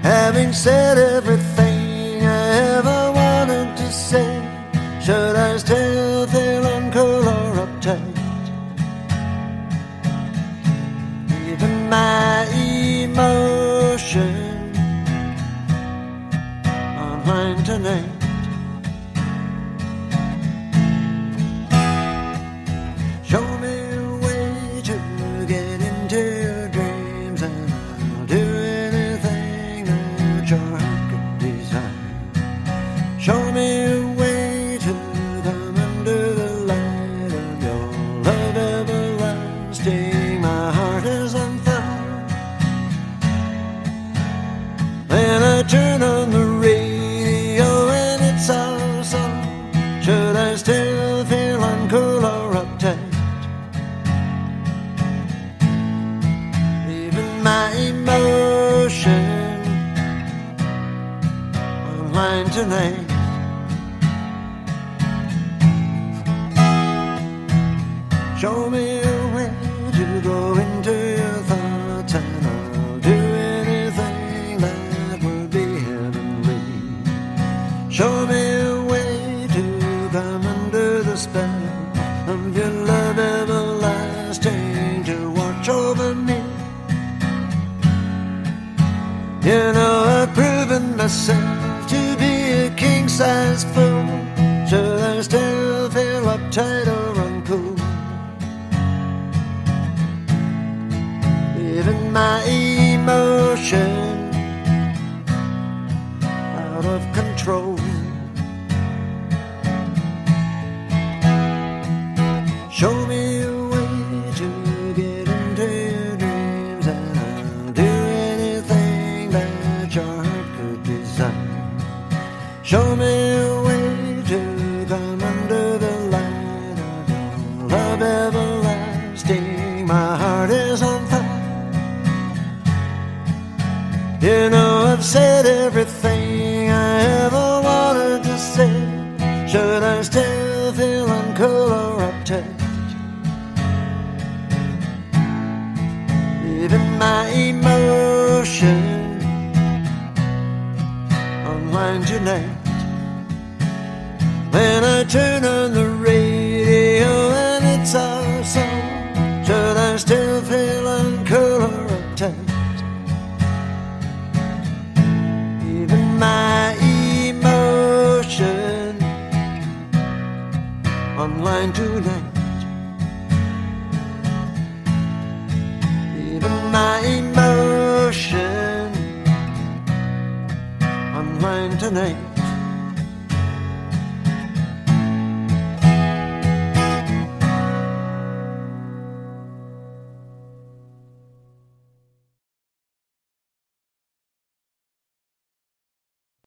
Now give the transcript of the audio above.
Having said everything I ever wanted to say, should I still feel uncool or uptight? Even my emotion online tonight. Show me a way to get into your dreams, and I'll do anything that your heart could desire. Show me a way to come under the light of your love everlasting. My heart is on fire. Then I turn on the radio and it's our song. Should I still feel uncool or uptight? My emotion online tonight. Show me a way to go into your thoughts, and I'll do anything that would be heavenly. Show me a way to come under the spell of your love everlasting, to watch over me. You know, I've proven myself to be a king-size fool. Should I still feel uptight or uncool? Even my emotion out of control. Show me a way to get into your dreams, and I'll do anything that your heart could desire. Show me a way to come under the light of your love everlasting. My heart is on fire. You know, I've said everything I ever wanted to say. Should I still feel uncool or uptight? Even my emotion online tonight. When I turn on the radio and it's our song, should I still feel uncool or uptight? Even my emotion online tonight. Even my emotion online tonight.